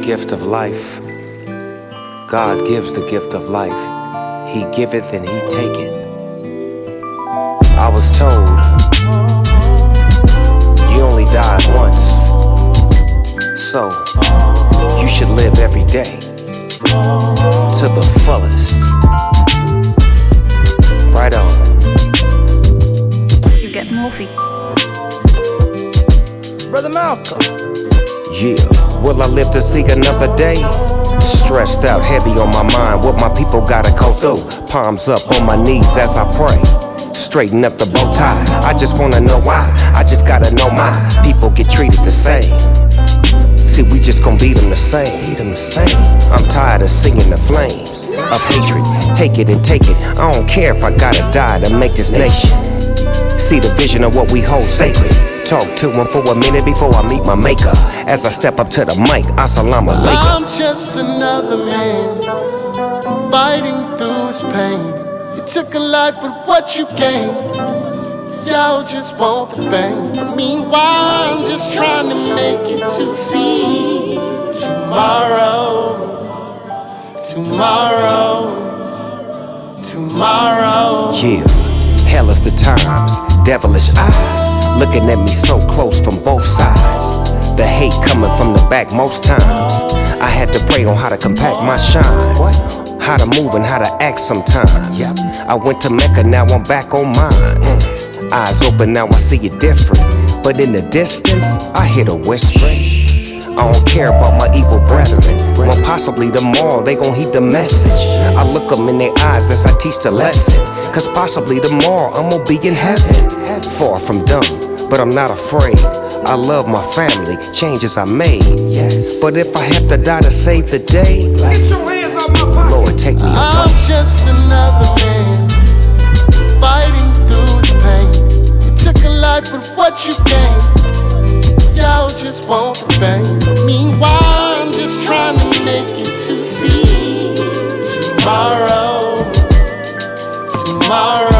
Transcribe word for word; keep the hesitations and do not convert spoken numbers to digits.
gift of life. God gives the gift of life. He giveth and he taketh. I was told you only die once, so you should live every day to the fullest. Right on. You get Morphe. Brother Malcolm. Yeah, will I live to see another day? Stressed out, heavy on my mind, what my people gotta go through. Palms up on my knees as I pray. Straighten up the bow tie, I just wanna know why. I just gotta know my people get treated the same. See, we just gon' beat them the same. Beat them the same. I'm tired of singing the flames of hatred. Take it and take it. I don't care if I gotta die to make this nation see the vision of what we hold sacred. Talk to him for a minute before I meet my maker. As I step up to the mic, assalamu alaikum. I'm just another man fighting through his pain. You took a life, but what you gained? Y'all just want the fame. Meanwhile, I'm just trying to make it to see tomorrow, tomorrow, tomorrow. Yeah, hell is the times, devilish eyes looking at me so close from both sides. The hate coming from the back most times. I had to pray on how to compact my shine. How to move and how to act sometimes. I went to Mecca, now I'm back on mine. Eyes open, now I see it different. But in the distance, I hear the whispering. I don't care about my evil brethren. Well, possibly tomorrow they gon' heed the message. I look them in their eyes as I teach the lesson. Cause possibly tomorrow I'm gonna be in heaven. Far from dumb, but I'm not afraid. I love my family, changes I made. But if I have to die to save the day, get your hands out my pocket. Lord, take me away. I'm just another man fighting through his pain. You took a life, but what you gained? Y'all just want the fame. Meanwhile, I'm just trying to make it to see tomorrow, tomorrow.